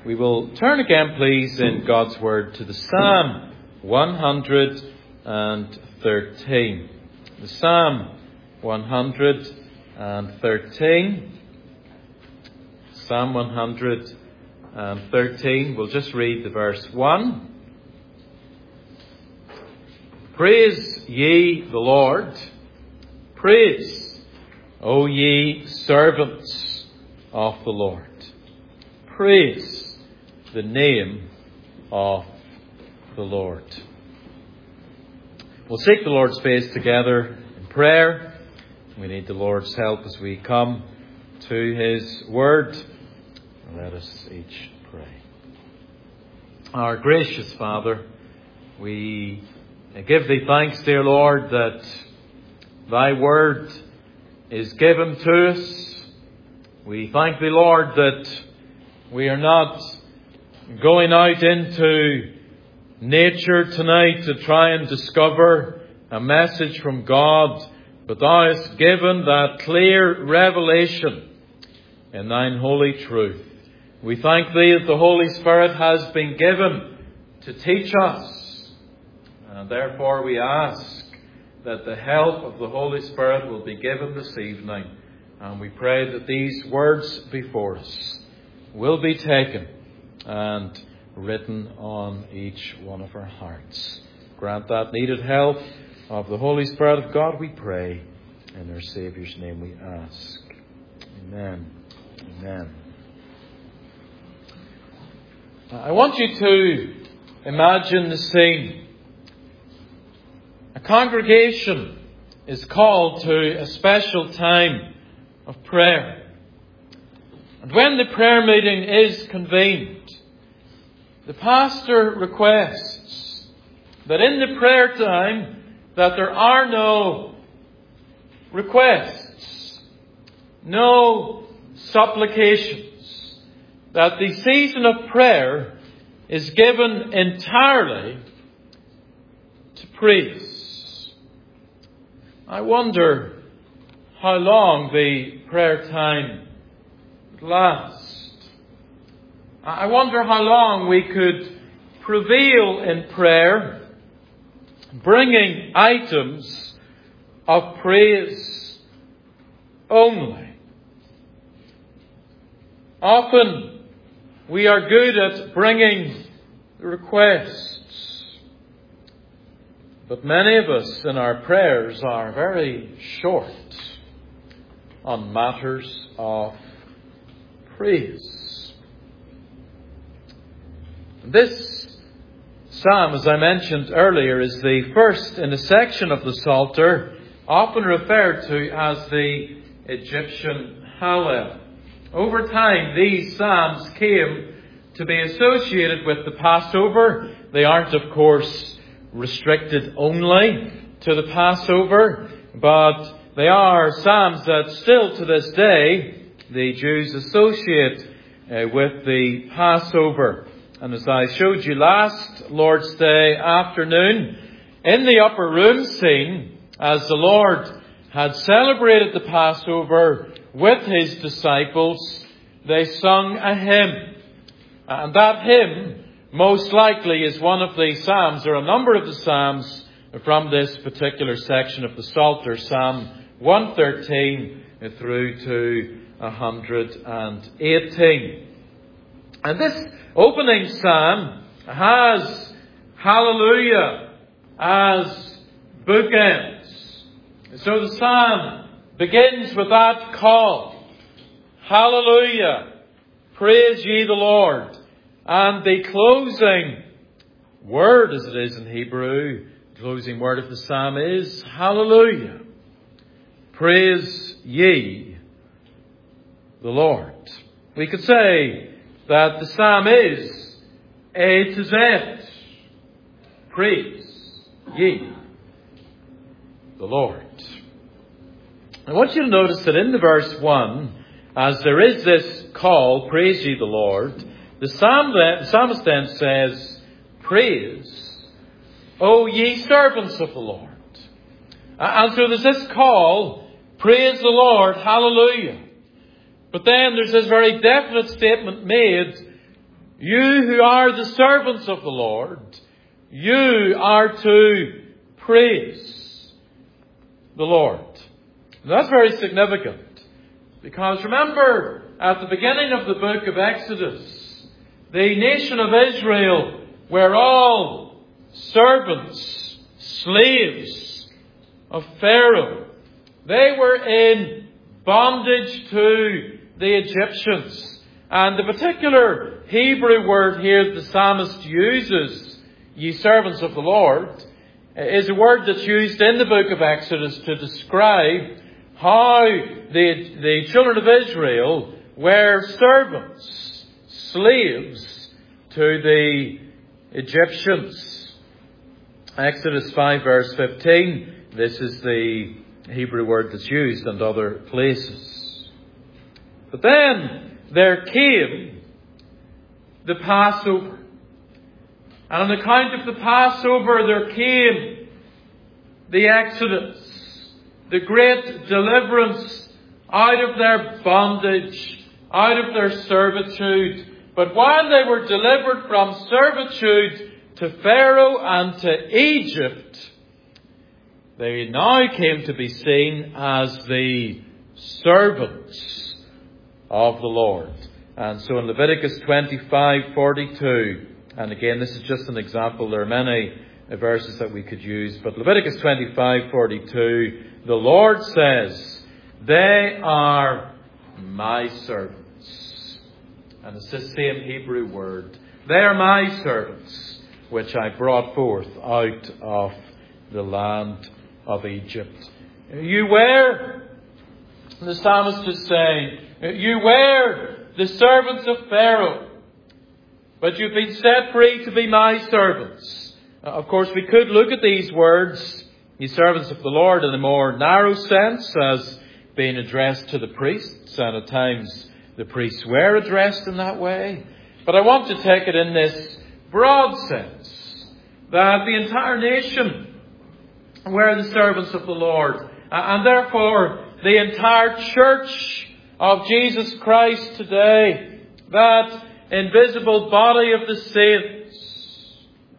We will turn again, please, in God's Word to the Psalm 113. The Psalm 113. Psalm 113. We'll just read the verse 1. Praise ye the Lord. Praise, O ye servants of the Lord. Praise the name of the Lord. We'll seek the Lord's face together in prayer. We need the Lord's help as we come to His Word. Let us each pray. Our gracious Father, we give Thee thanks, dear Lord, that Thy Word is given to us. We thank Thee, Lord, that we are not going out into nature tonight to try and discover a message from God, but Thou hast given that clear revelation in Thine holy truth. We thank Thee that the Holy Spirit has been given to teach us, and therefore we ask that the help of the Holy Spirit will be given this evening, and we pray that these words before us will be taken and written on each one of our hearts. Grant that needed help of the Holy Spirit of God, we pray. In our Saviour's name we ask. Amen. Amen. I want you to imagine the scene. A congregation is called to a special time of prayer. And when the prayer meeting is convened, the pastor requests that in the prayer time that there are no requests, no supplications, that the season of prayer is given entirely to praise. I wonder how long the prayer time would last. I wonder how long we could prevail in prayer, bringing items of praise only. Often we are good at bringing requests, but many of us in our prayers are very short on matters of praise. This psalm, as I mentioned earlier, is the first in a section of the Psalter, often referred to as the Egyptian Hallel. Over time, these psalms came to be associated with the Passover. They aren't, of course, restricted only to the Passover, but they are psalms that still to this day the Jews associate with the Passover. And as I showed you last Lord's Day afternoon, in the upper room scene, as the Lord had celebrated the Passover with His disciples, they sung a hymn. And that hymn, most likely, is one of the Psalms, or a number of the Psalms from this particular section of the Psalter, Psalm 113 through to 118. And this opening psalm has Hallelujah as bookends. So the psalm begins with that call. Hallelujah. Praise ye the Lord. And the closing word, as it is in Hebrew, the closing word of the psalm is Hallelujah. Praise ye the Lord. We could say that the psalm is A to Z. Praise ye the Lord. I want you to notice that in the verse 1, as there is this call, praise ye the Lord, the psalmist then says, praise, O ye servants of the Lord. And so there's this call, praise the Lord, hallelujah. But then there's this very definite statement made, You who are the servants of the Lord, you are to praise the Lord. Now, that's very significant, because remember, at the beginning of the book of Exodus, the nation of Israel were all servants, slaves of Pharaoh. They were in bondage to the Egyptians. And the particular Hebrew word here the psalmist uses, ye servants of the Lord, is a word that's used in the book of Exodus to describe how the children of Israel were servants, slaves to the Egyptians. Exodus 5 verse 15, this is the Hebrew word that's used in other places. But then there came the Passover. And on account of the Passover, there came the Exodus, the great deliverance out of their bondage, out of their servitude. But while they were delivered from servitude to Pharaoh and to Egypt, they now came to be seen as the servants of the Lord. And so in Leviticus 25:42, and again this is just an example, there are many verses that we could use, but Leviticus 25:42, the Lord says, they are my servants. And it's this same Hebrew word, they are my servants, which I brought forth out of the land of Egypt. You were, the psalmist is saying, you were the servants of Pharaoh, but you've been set free to be my servants. Of course, we could look at these words, ye servants of the Lord, in a more narrow sense, as being addressed to the priests, and at times the priests were addressed in that way. But I want to take it in this broad sense, that the entire nation were the servants of the Lord, and therefore the entire church of Jesus Christ today, that invisible body of the saints,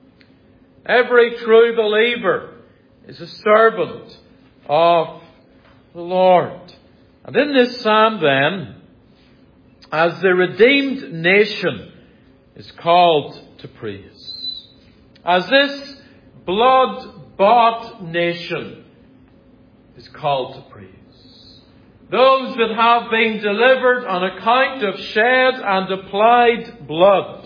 every true believer is a servant of the Lord. And in this psalm then, as the redeemed nation is called to praise, as this blood-bought nation is called to praise, those that have been delivered on account of shed and applied blood,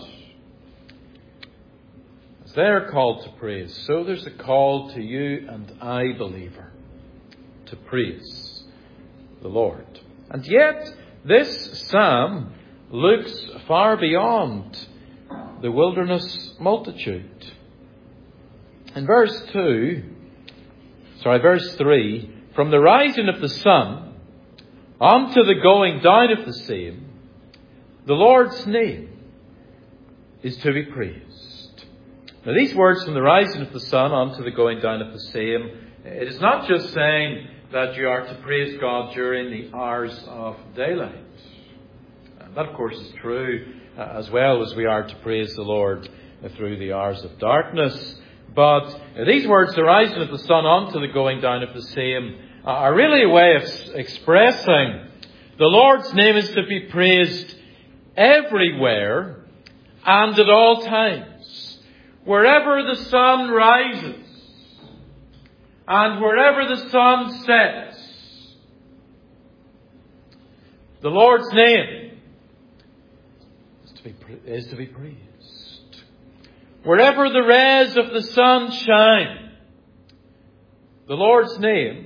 as they are called to praise, so there's a call to you and I, believer, to praise the Lord. And yet, this psalm looks far beyond the wilderness multitude. In verse 3, from the rising of the sun unto the going down of the same, the Lord's name is to be praised. Now these words, from the rising of the sun unto the going down of the same, it is not just saying that you are to praise God during the hours of daylight. And that of course is true, as well as we are to praise the Lord through the hours of darkness. But these words, the rising of the sun unto the going down of the same, are really a way of expressing the Lord's name is to be praised everywhere and at all times. Wherever the sun rises and wherever the sun sets, the Lord's name is to be praised. Wherever the rays of the sun shine, the Lord's name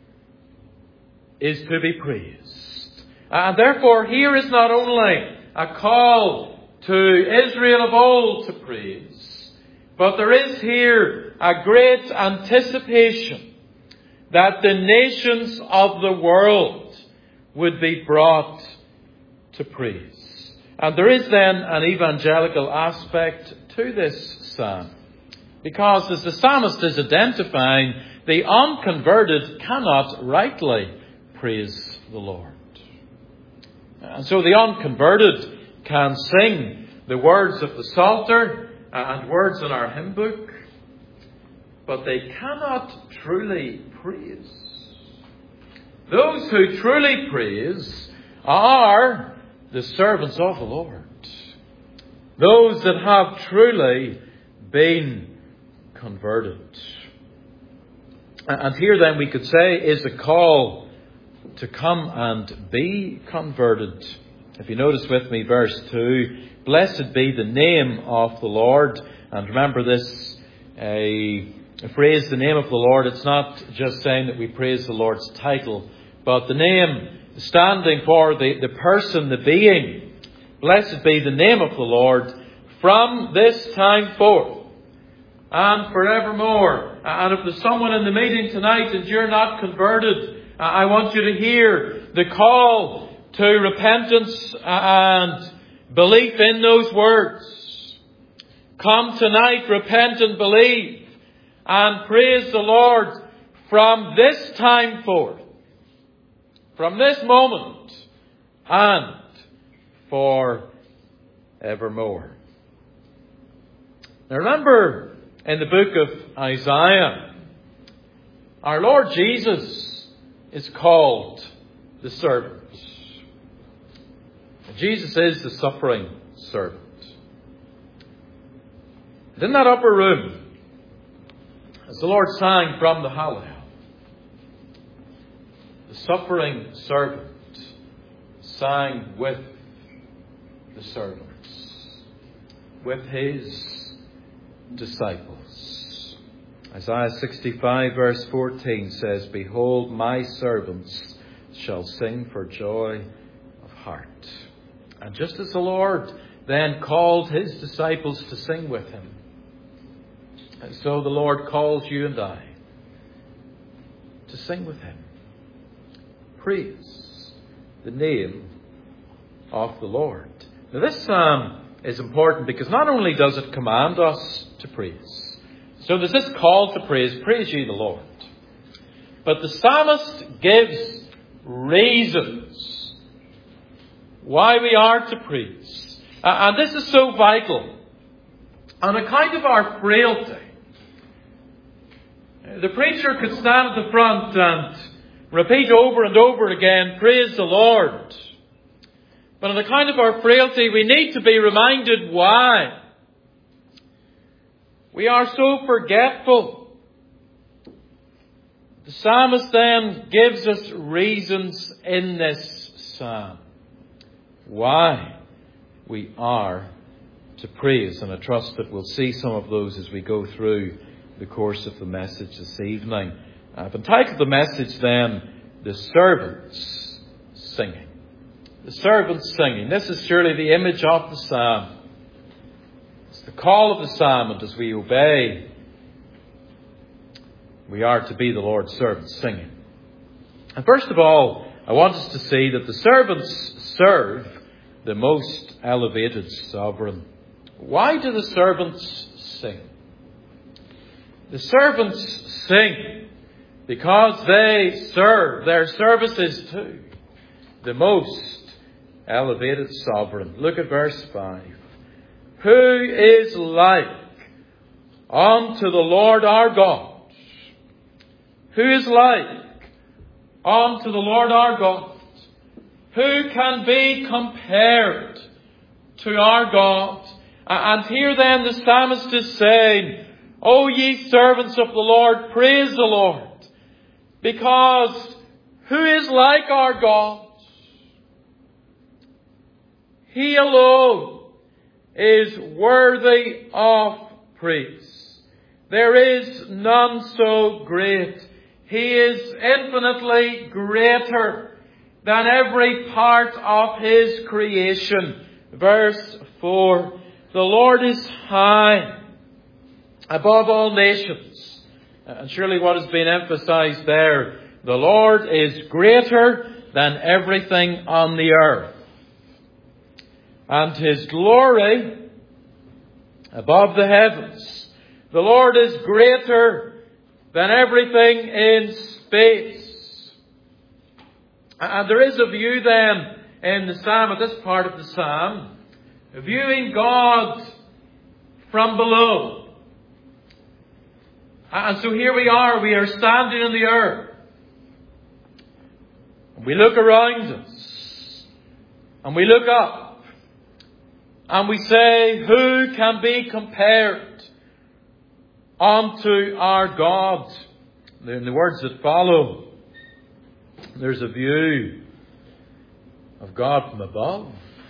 is to be praised. And therefore here is not only a call to Israel of old to praise, but there is here a great anticipation that the nations of the world would be brought to praise. And there is then an evangelical aspect to this psalm, because as the psalmist is identifying, the unconverted cannot rightly praise the Lord. And so the unconverted can sing the words of the Psalter and words in our hymn book, but they cannot truly praise. Those who truly praise are the servants of the Lord. Those that have truly been converted. And here then we could say is a call to come and be converted. If you notice with me verse 2, blessed be the name of the Lord. And remember this phrase, the name of the Lord, it's not just saying that we praise the Lord's title, but the name standing for the person, the being. Blessed be the name of the Lord from this time forth and forevermore. And if there's someone in the meeting tonight and you're not converted, I want you to hear the call to repentance and belief in those words. Come tonight, repent and believe, and praise the Lord from this time forth, from this moment, and for evermore. Now remember, in the book of Isaiah, our Lord Jesus is called the servant. Jesus is the suffering servant. And in that upper room, as the Lord sang from the Hallel, the suffering servant sang with the servants, with his disciples. Isaiah 65 verse 14 says, behold, my servants shall sing for joy of heart. And just as the Lord then called his disciples to sing with him, and so the Lord calls you and I to sing with him. Praise the name of the Lord. Now this psalm is important because not only does it command us to praise, so there's this call to praise, praise ye the Lord. But the psalmist gives reasons why we are to praise. And this is so vital. On account of our frailty, the preacher could stand at the front and repeat over and over again, praise the Lord. But on account of our frailty, we need to be reminded why. We are so forgetful. The psalmist then gives us reasons in this psalm why we are to praise. And I trust that we'll see some of those as we go through the course of the message this evening. I've entitled the message then, The Servants Singing. The servants singing. This is surely the image of the psalm. It's the call of the psalm, and as we obey, we are to be the Lord's servants singing. And first of all, I want us to see that the servants serve the most elevated sovereign. Why do the servants sing? The servants sing because they serve. Their service is to the most elevated sovereign. Look at verse 5. Who is like unto the Lord our God? Who is like unto the Lord our God? Who can be compared to our God? And here then the psalmist is saying, O ye servants of the Lord, praise the Lord. Because who is like our God? He alone is worthy of praise. There is none so great. He is infinitely greater than every part of his creation. Verse 4. The Lord is high above all nations. And surely what has been emphasized there, the Lord is greater than everything on the earth. And his glory above the heavens. The Lord is greater than everything in space. And there is a view then in the psalm, at this part of the psalm, viewing God from below. And so here we are standing on the earth. We look around us, and we look up, and we say, who can be compared unto our God? In the words that follow, there's a view of God from above,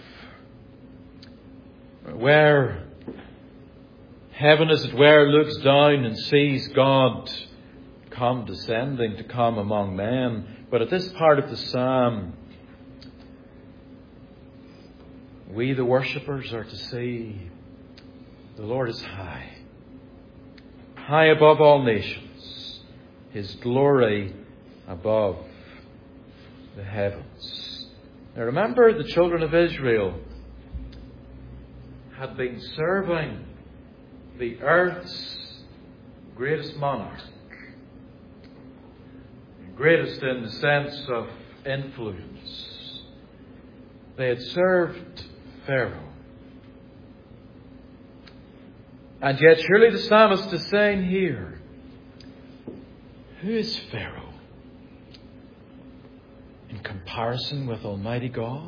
where heaven, as it were, looks down and sees God condescending to come among men. But at this part of the psalm, we, the worshippers, are to see the Lord is high, high above all nations, His glory above the heavens. Now remember, the children of Israel had been serving the earth's greatest monarch, greatest in the sense of influence. They had served Pharaoh. And yet surely the psalmist is saying here, who is Pharaoh in comparison with Almighty God?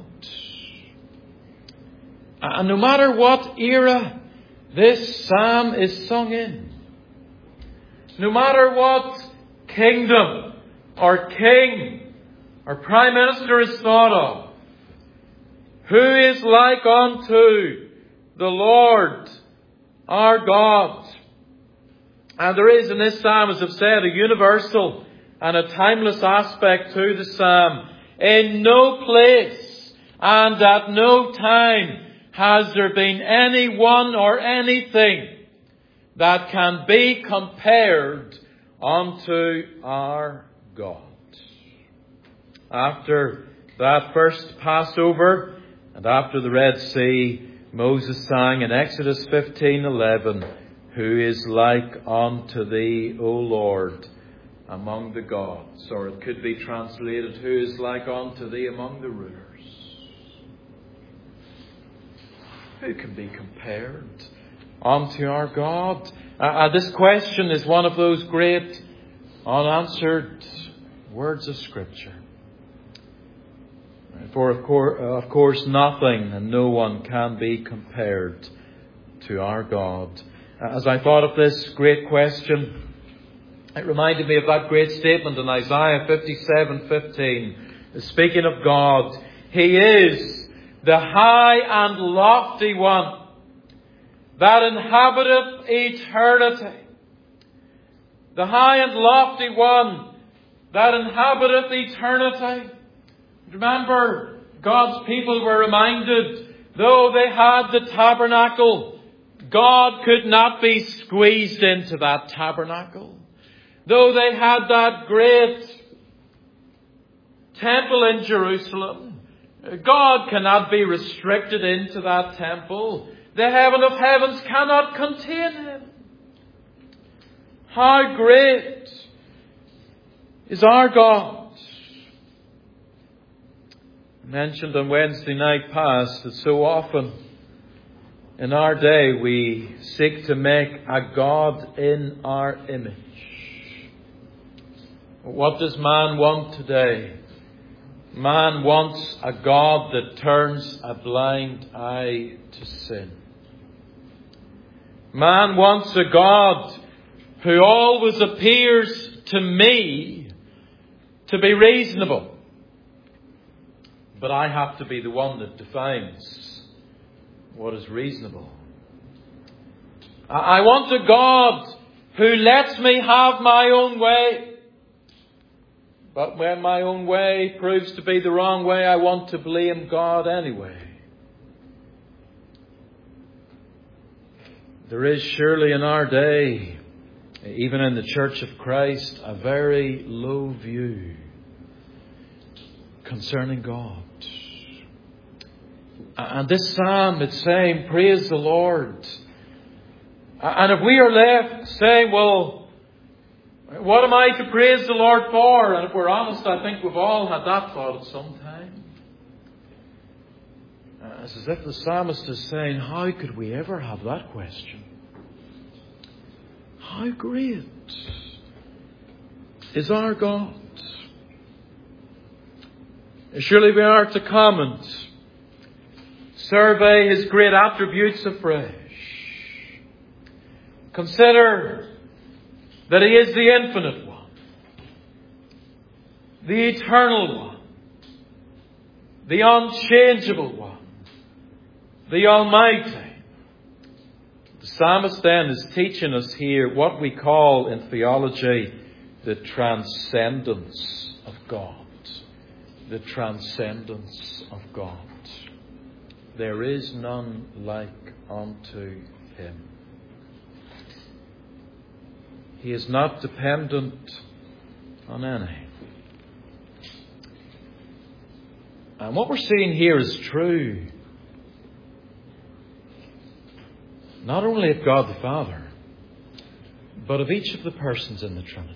And no matter what era this psalm is sung in, no matter what kingdom or king or prime minister is thought of, who is like unto the Lord our God? And there is in this psalm, as I've said, a universal and a timeless aspect to the psalm. In no place and at no time has there been anyone or anything that can be compared unto our God. After that first Passover and after the Red Sea, Moses sang in Exodus 15:11, who is like unto thee, O Lord, among the gods? Or it could be translated, who is like unto thee among the rulers? Who can be compared unto our God? This question is one of those great unanswered words of Scripture. For of course nothing and no one can be compared to our God. As I thought of this great question, it reminded me of that great statement in Isaiah 57:15. Speaking of God, He is the high and lofty one that inhabiteth eternity. The high and lofty one that inhabiteth eternity. Remember, God's people were reminded, though they had the tabernacle, God could not be squeezed into that tabernacle. Though they had that great temple in Jerusalem, God cannot be restricted into that temple. The heaven of heavens cannot contain Him. How great is our God! I mentioned on Wednesday night past that so often in our day we seek to make a God in our image. What does man want today? Man wants a God that turns a blind eye to sin. Man wants a God who always appears to me to be reasonable. But I have to be the one that defines what is reasonable. I want a God who lets me have my own way. But when my own way proves to be the wrong way, I want to blame God anyway. There is surely in our day, even in the Church of Christ, a very low view concerning God. And this psalm is saying, praise the Lord. And if we are left saying, well, what am I to praise the Lord for? And if we're honest, I think we've all had that thought at some time. It's as if the psalmist is saying, how could we ever have that question? How great is our God? Surely we are to come and survey His great attributes afresh. Consider that He is the infinite one, the eternal one, the unchangeable one, the Almighty. The psalmist then is teaching us here what we call in theology the transcendence of God. The transcendence of God. There is none like unto Him. He is not dependent on any. And what we're seeing here is true. Not only of God the Father, but of each of the persons in the Trinity.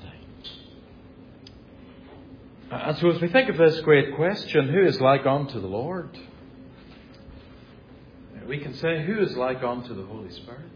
And so as we think of this great question, who is like unto the Lord? We can say, who is like unto the Holy Spirit?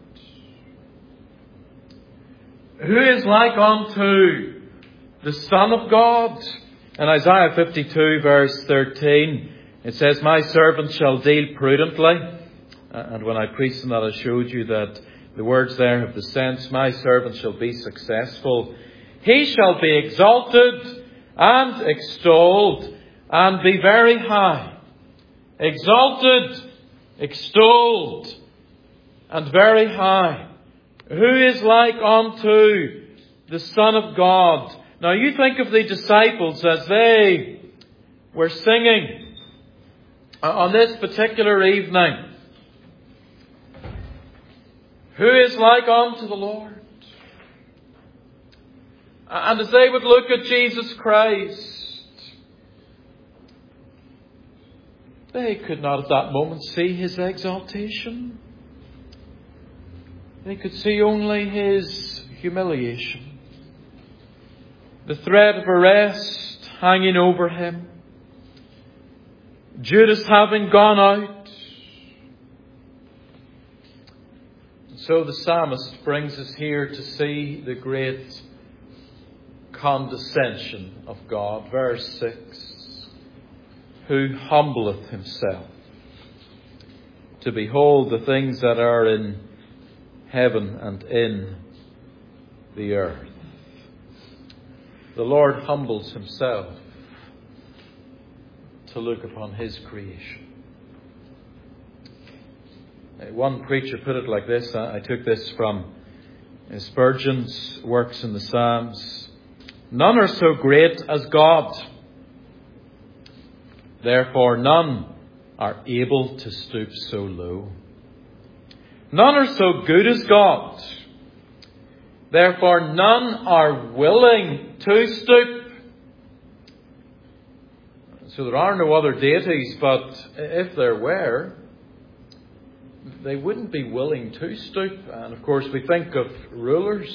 Who is like unto the Son of God? In Isaiah 52 verse 13, it says, my servant shall deal prudently. And when I preached on that, I showed you that the words there have the sense, my servant shall be successful. He shall be exalted and extolled and be very high. Exalted, extolled, and very high. Who is like unto the Son of God? Now you think of the disciples as they were singing on this particular evening. Who is like unto the Lord? And as they would look at Jesus Christ, they could not at that moment see His exaltation. They could see only His humiliation. The thread of arrest hanging over Him. Judas having gone out. So the psalmist brings us here to see the great condescension of God. Verse 6. Who humbleth Himself to behold the things that are in heaven and in the earth. The Lord humbles Himself to look upon His creation. One preacher put it like this. I took this from Spurgeon's works in the Psalms. None are so great as God. Therefore none are able to stoop so low. None are so good as God. Therefore none are willing to stoop. So there are no other deities, but if there were, they wouldn't be willing to stoop. And of course we think of rulers.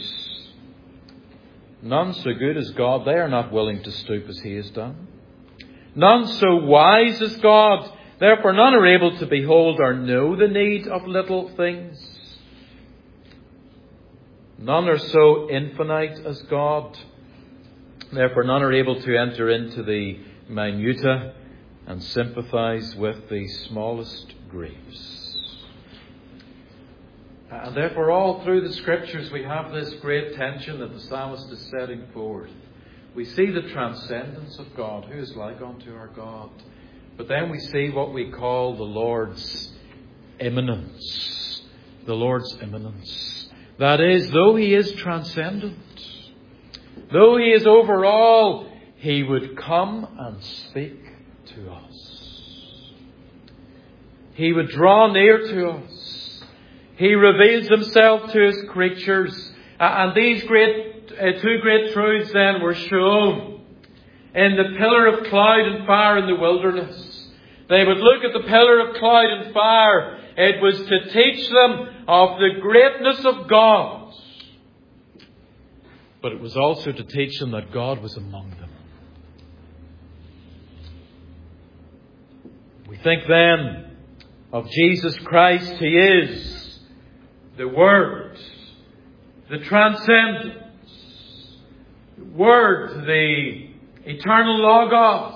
None so good as God. They are not willing to stoop as He has done. None so wise as God. Therefore none are able to behold or know the need of little things. None are so infinite as God. Therefore none are able to enter into the minutia and sympathize with the smallest griefs. And therefore all through the Scriptures we have this great tension that the psalmist is setting forth. We see the transcendence of God. Who is like unto our God? But then we see what we call the Lord's immanence. The Lord's immanence. That is, though He is transcendent, though He is over all, He would come and speak to us. He would draw near to us. He reveals Himself to His creatures. And these two great truths then were shown in the pillar of cloud and fire in the wilderness. They would look at the pillar of cloud and fire. It was to teach them of the greatness of God. But it was also to teach them that God was among them. We think then of Jesus Christ. He is the Word, the transcendence, the Word, the eternal Logos.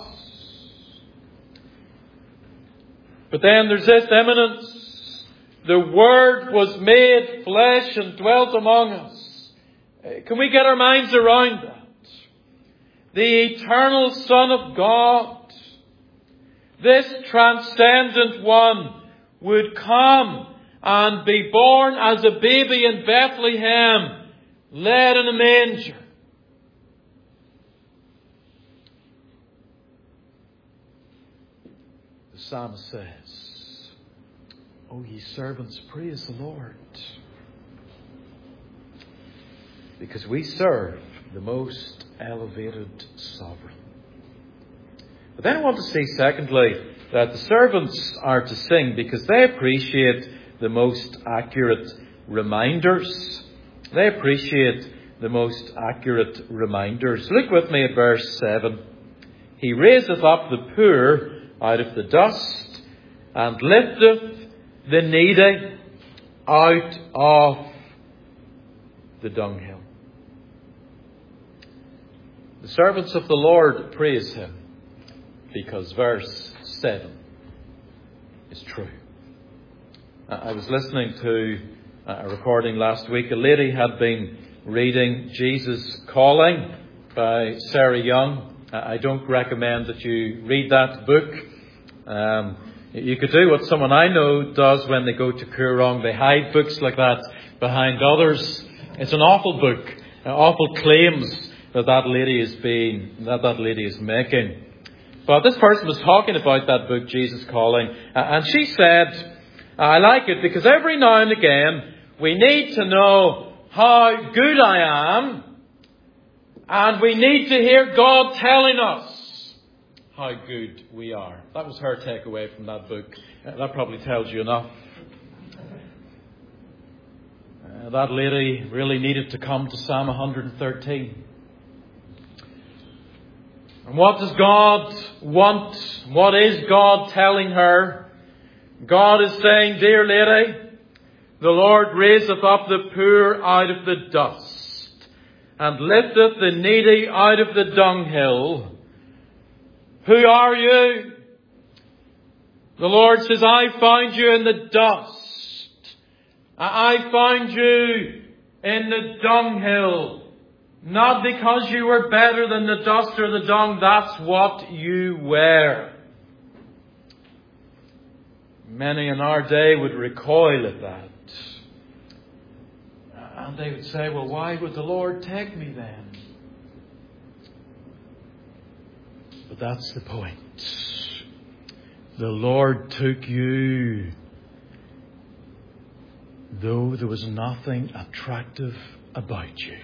But then there's this imminence. The Word was made flesh and dwelt among us. Can we get our minds around that? The eternal Son of God, this transcendent one, would come and be born as a baby in Bethlehem, led in a manger. The psalmist says, "O ye servants, praise the Lord." Because we serve the most elevated sovereign. But then I want to say, secondly, that the servants are to sing because they appreciate the most accurate reminders. They appreciate the most accurate reminders. Look with me at verse 7. He raiseth up the poor out of the dust, and lifteth the needy out of the dunghill. The servants of the Lord praise Him because verse 7 is true. I was listening to a recording last week. A lady had been reading Jesus Calling by Sarah Young. I don't recommend that you read that book. You could do what someone I know does when they go to Koorong. They hide books like that behind others. It's an awful book, awful claims that lady is making. But this person was talking about that book, Jesus Calling, and she said, I like it because every now and again we need to know how good I am, and we need to hear God telling us how good we are. That was her takeaway from that book. That probably tells you enough. That lady really needed to come to Psalm 113. And what does God want? What is God telling her? God is saying, dear lady, the Lord raiseth up the poor out of the dust, and lifteth the needy out of the dunghill. Who are you? The Lord says, I found you in the dust. I found you in the dunghill. Not because you were better than the dust or the dung. That's what you were. Many in our day would recoil at that. And they would say, well, why would the Lord take me then? But that's the point. The Lord took you, though there was nothing attractive about you.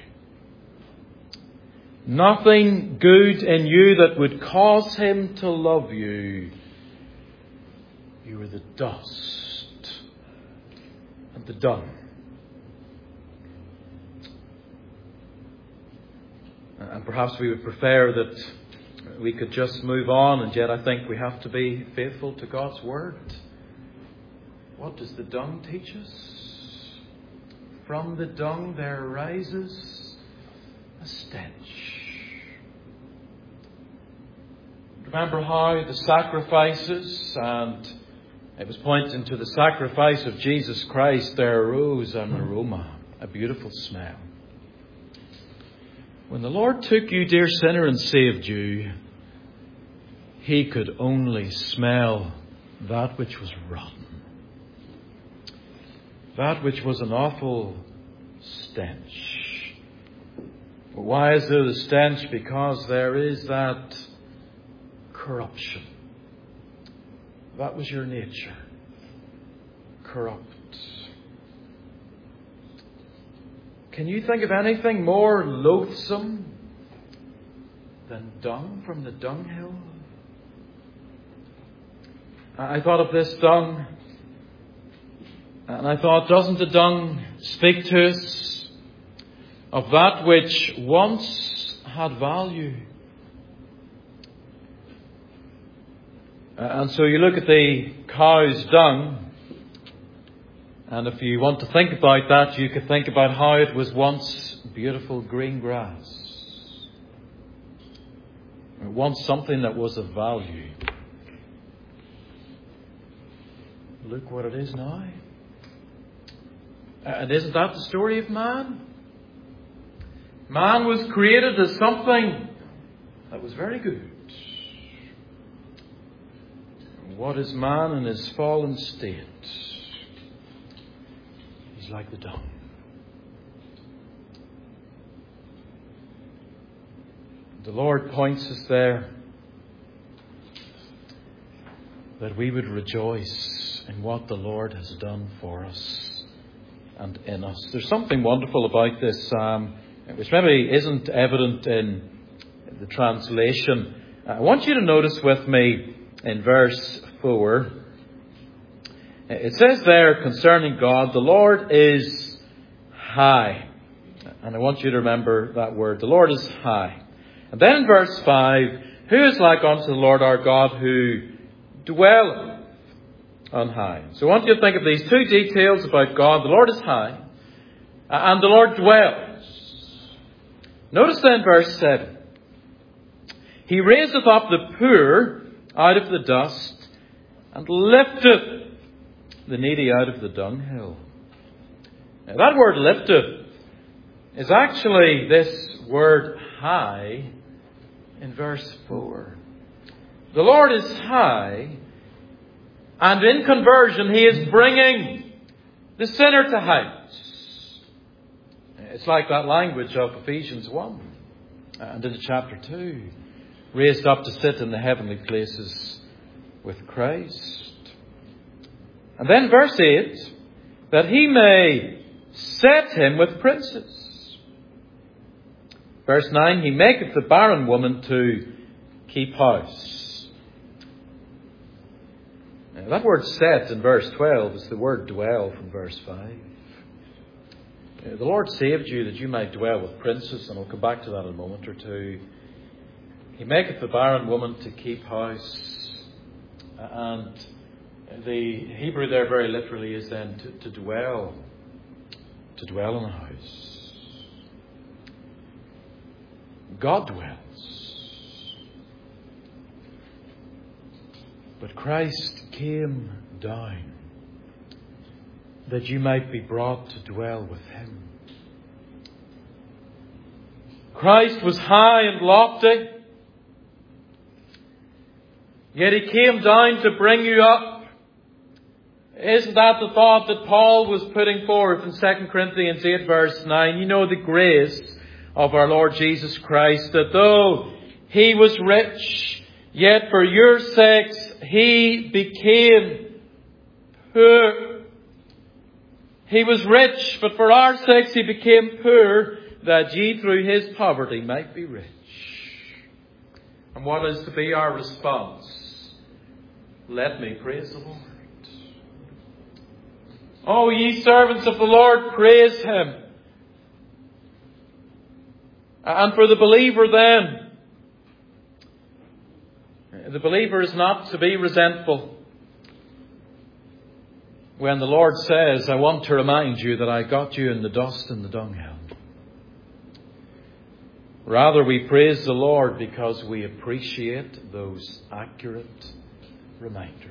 Nothing good in you that would cause Him to love you. You were the dust and the dung. And perhaps we would prefer that we could just move on, and yet I think we have to be faithful to God's Word. What does the dung teach us? From the dung there arises a stench. Remember how the sacrifices, and it was pointing to the sacrifice of Jesus Christ, there arose an aroma, a beautiful smell. When the Lord took you, dear sinner, and saved you, He could only smell that which was rotten. That which was an awful stench. But why is there the stench? Because there is that corruption. That was your nature. Corrupt. Can you think of anything more loathsome than dung from the dunghill? I thought of this dung, and I thought, doesn't the dung speak to us of that which once had value? And so you look at the cow's dung, and if you want to think about that, you could think about how it was once beautiful green grass. Once something that was of value. Look what it is now. And isn't that the story of man? Man was created as something that was very good. What is man in his fallen state? He's like the dung. The Lord points us there that we would rejoice in what the Lord has done for us and in us. There's something wonderful about this psalm, which maybe isn't evident in the translation. I want you to notice with me in verse 4. It says there concerning God, the Lord is high. And I want you to remember that word. The Lord is high. And then in verse 5, who is like unto the Lord our God who dwelleth on high? So I want you to think of these two details about God. The Lord is high and the Lord dwells. Notice then verse 7. He raiseth up the poor out of the dust and lifteth the needy out of the dunghill. Now, that word lifteth is actually this word high in verse 4. The Lord is high, and in conversion He is bringing the sinner to heights. It's like that language of Ephesians 1 and into chapter 2. Raised up to sit in the heavenly places with Christ. And then verse 8, that He may set him with princes. Verse 9, He maketh the barren woman to keep house. Now, that word set in verse 12 is the word dwell from verse 5. The Lord saved you that you might dwell with princes, and I'll come back to that in a moment or two. He maketh the barren woman to keep house. And the Hebrew there very literally is then to dwell. To dwell in a house. God dwells. But Christ came down that you might be brought to dwell with Him. Christ was high and lofty. Yet He came down to bring you up. Isn't that the thought that Paul was putting forth in 2 Corinthians 8 verse 9? You know the grace of our Lord Jesus Christ, that though He was rich, yet for your sakes He became poor. He was rich, but for our sakes He became poor, that ye through His poverty might be rich. And what is to be our response? Let me praise the Lord. O ye servants of the Lord, praise Him. And for the believer then, the believer is not to be resentful. When the Lord says, I want to remind you that I got you in the dust and the dunghill. Rather, we praise the Lord because we appreciate those accurate reminders.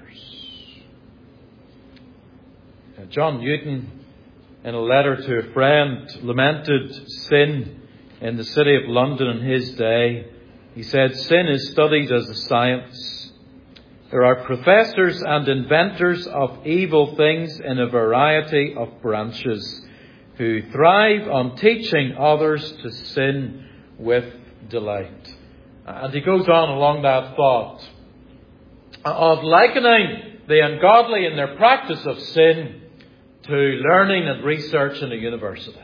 John Newton, in a letter to a friend, lamented sin in the city of London in his day. He said, sin is studied as a science. There are professors and inventors of evil things in a variety of branches who thrive on teaching others to sin with delight. And he goes on along that thought of likening the ungodly in their practice of sin to learning and research in a university.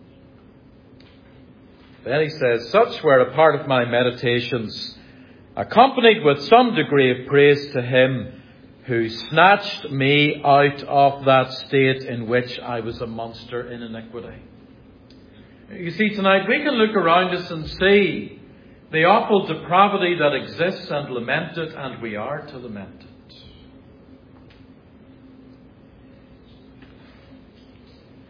Then he says, such were a part of my meditations, accompanied with some degree of praise to Him who snatched me out of that state in which I was a monster in iniquity. You see, tonight we can look around us and see the awful depravity that exists and lament it, and we are to lament it.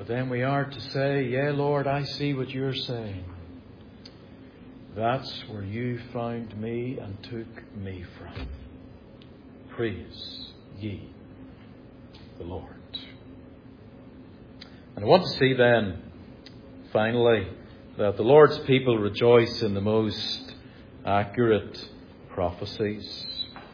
But then we are to say, yeah, Lord, I see what you're saying. That's where you found me and took me from. Praise ye the Lord. And I want to see then, finally, that the Lord's people rejoice in the most accurate prophecies.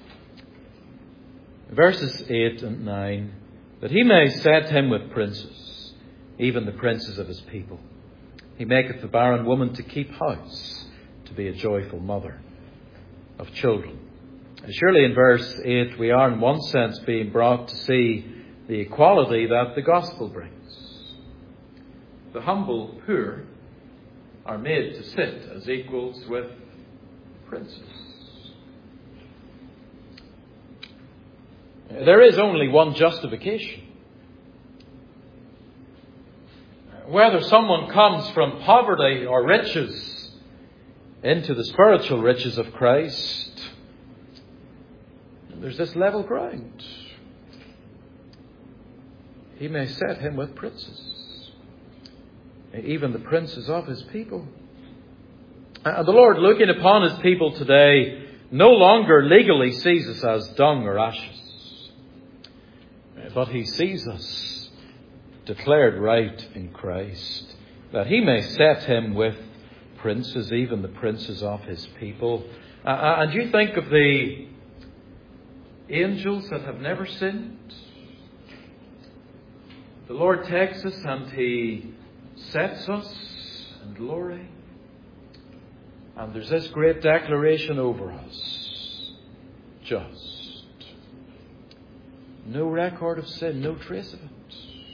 Verses 8 and 9, that he may set him with princes, even the princes of his people. He maketh the barren woman to keep house, to be a joyful mother of children. And surely in verse 8 we are in one sense being brought to see the equality that the gospel brings. The humble poor are made to sit as equals with princes. There is only one justification. Whether someone comes from poverty or riches into the spiritual riches of Christ, there's this level ground. He may set him with princes, even the princes of his people. And the Lord, looking upon his people today, no longer legally sees us as dung or ashes, but he sees us declared right in Christ, that he may set him with princes, even the princes of his people. And you think of the angels that have never sinned. The Lord takes us and he sets us in glory. And there's this great declaration over us. Just. No record of sin, no trace of it.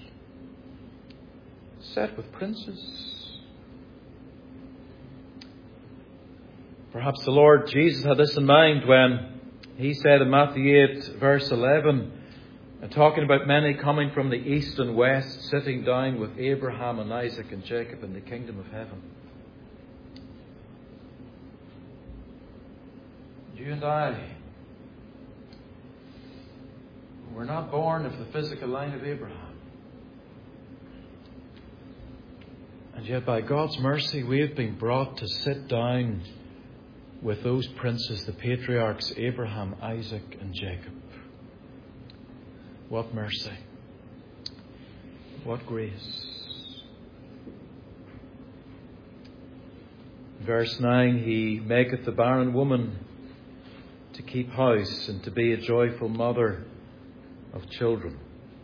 Set with princes. Perhaps the Lord Jesus had this in mind when he said in Matthew 8 verse 11, talking about many coming from the east and west, sitting down with Abraham and Isaac and Jacob in the kingdom of heaven. You and I, we're not born of the physical line of Abraham. And yet by God's mercy we have been brought to sit down with those princes, the patriarchs Abraham, Isaac and Jacob. What mercy. What grace. Verse 9, he maketh the barren woman to keep house and to be a joyful mother of children.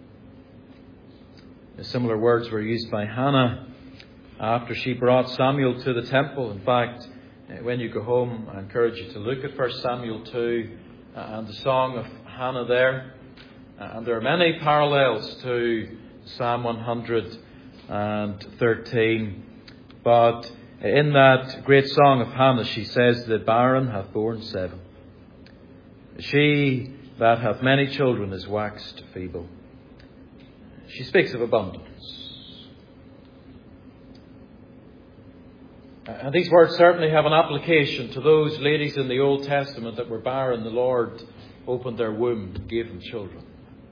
Similar words were used by Hannah after she brought Samuel to the temple. In fact, when you go home, I encourage you to look at 1 Samuel 2 and the song of Hannah there. And there are many parallels to Psalm 113. But in that great song of Hannah, she says, the barren hath borne 7. She that hath many children is waxed feeble. She speaks of abundance. And these words certainly have an application to those ladies in the Old Testament that were barren. The Lord opened their womb and gave them children.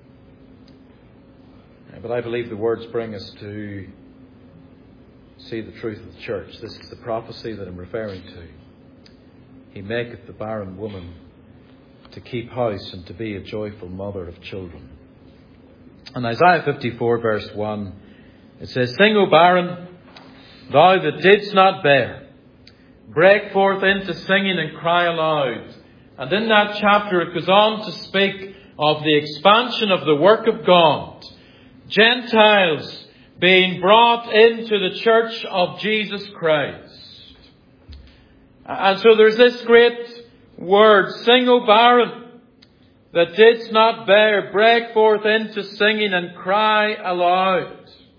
But I believe the words bring us to see the truth of the church. This is the prophecy that I'm referring to. He maketh the barren woman to keep house and to be a joyful mother of children. In Isaiah 54 verse 1, it says, Sing, O barren, thou that didst not bear, break forth into singing and cry aloud. And in that chapter it goes on to speak of the expansion of the work of God. Gentiles being brought into the church of Jesus Christ. And so there's this great word, Sing, O barren, that didst not bear, break forth into singing and cry aloud.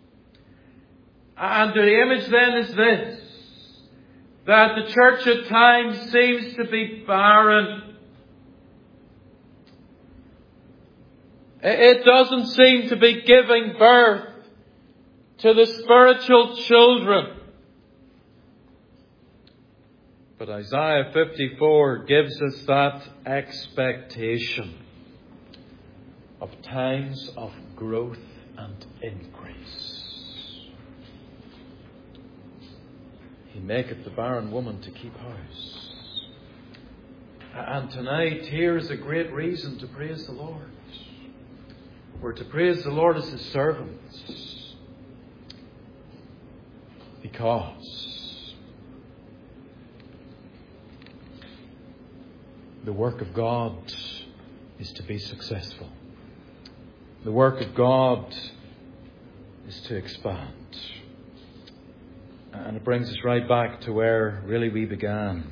And the image then is this, that the church at times seems to be barren. It doesn't seem to be giving birth to the spiritual children. But Isaiah 54 gives us that expectation of times of growth and increase. He maketh the barren woman to keep house. And tonight, here is a great reason to praise the Lord. We're to praise the Lord as His servants. Because the work of God is to be successful. The work of God is to expand. And it brings us right back to where really we began.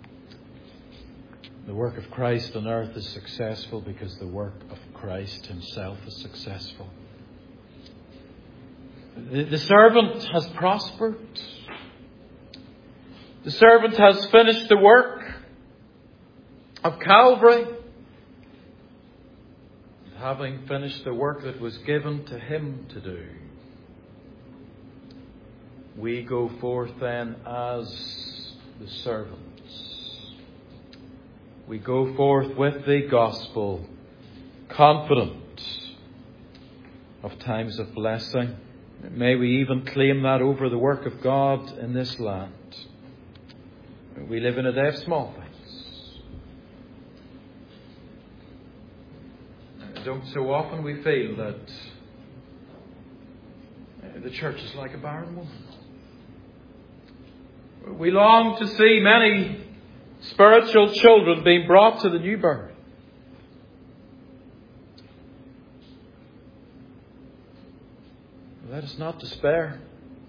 The work of Christ on earth is successful because the work of Christ Himself is successful. The servant has prospered. The servant has finished the work of Calvary. Having finished the work that was given to Him to do, we go forth then as the servants. We go forth with the gospel, confident of times of blessing. May we even claim that over the work of God in this land. We live in a day of small things. Don't so often we feel that the church is like a barren woman. We long to see many spiritual children being brought to the new birth. Let us not despair.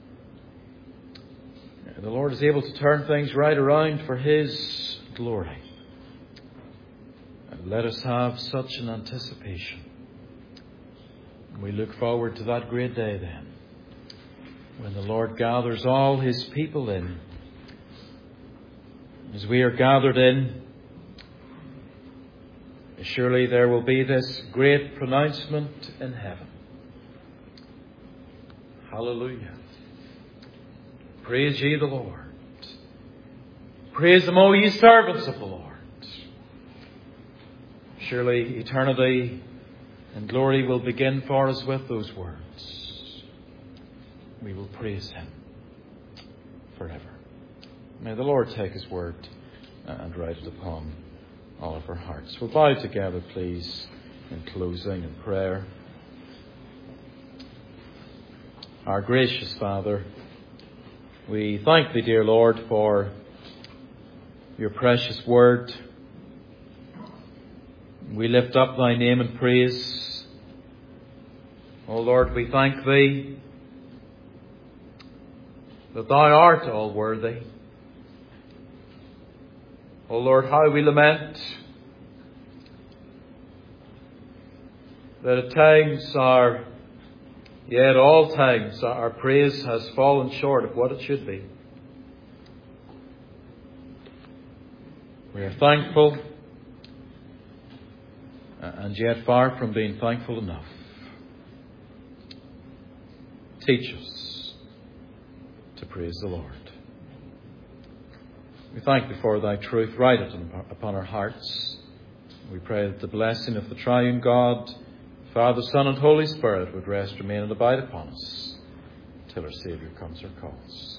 The Lord is able to turn things right around for His glory. And let us have such an anticipation. We look forward to that great day then, when the Lord gathers all His people in. As we are gathered in, surely there will be this great pronouncement in heaven. Hallelujah. Praise ye the Lord. Praise Him, O ye servants of the Lord. Surely eternity and glory will begin for us with those words. We will praise Him forever. May the Lord take His word and write it upon all of our hearts. We'll bow together, please, in closing in prayer. Our gracious Father, we thank Thee, dear Lord, for Your precious word. We lift up Thy name in praise. O Lord, we thank Thee that Thou art all worthy. O Lord, how we lament that at times yet all times our praise has fallen short of what it should be. We are thankful, and yet far from being thankful enough. Teach us to praise the Lord. We thank Thee for Thy truth. Write it upon our hearts. We pray that the blessing of the triune God, Father, Son, and Holy Spirit would rest, remain, and abide upon us till our Saviour comes or calls.